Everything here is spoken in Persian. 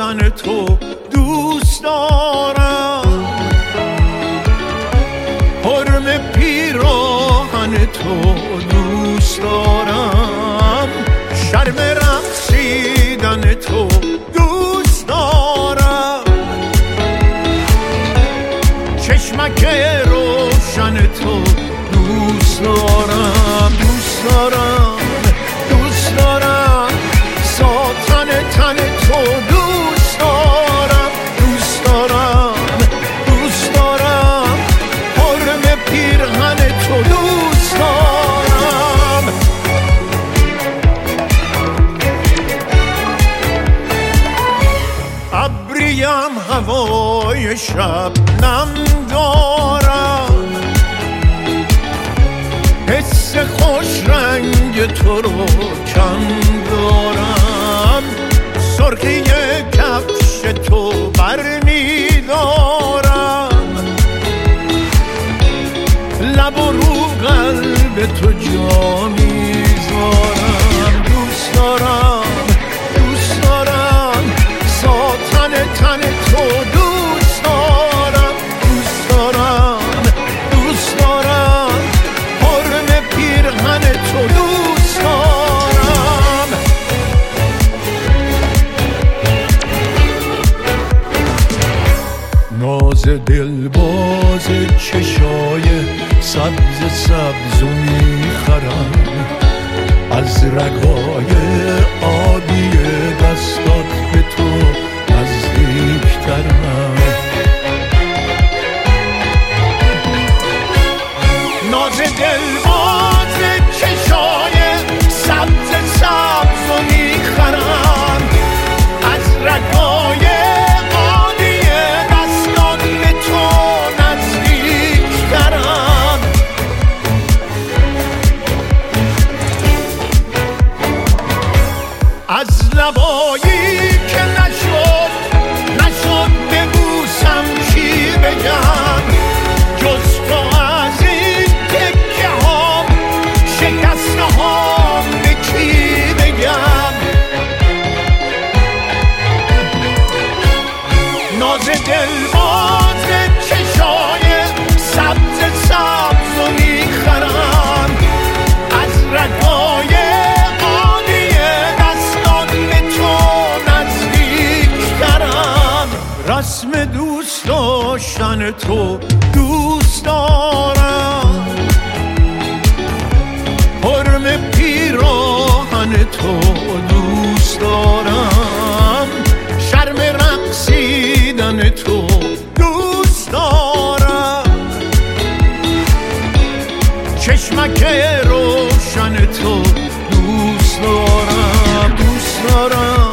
داشتن تو دوست دارم، حرم پیراهن تو دوست دارم، شرم رقصیدن تو دوست دارم، چشمک روشن تو دوست دارم، دوست دارم، دوست دارم، ساتن تن تو دوست دارم، دوست دارم، دوست دارم، حرم پیرهن تو دوست دارم. ابریم هوای شب نم دارم، حس خوش رنگ تو رو کم دارم، سرخی کفش تو بر می دارم، لب و رو قلب تو جا می زارم، دوست دارم، دوست دارم، ساتن تن تو دوست دارم، دوست دارم، دوست دارم، حرم پیرهن تو دوست دارم. ناز دلباز چشای سبز سبز و میخرم، از رگای آبی دستات به تو نزدیکترم، ناز دلباز چشای سبز سبز و میخرم، از رگای آبی دستات به تو نزدیکترم، از لبایی که نشد ببوسم چی بگم، جز تو از این تکه ها شکسته ها به کی بگم، ناز دلباز چشای سبز سبز و میخرم، از رگای رسم دوست داشتن تو دوست دارم، حرم پیراهن تو دوست دارم، شرم رقصیدن تو دوست دارم، چشمک روشن تو دوست دارم، دوست دارم،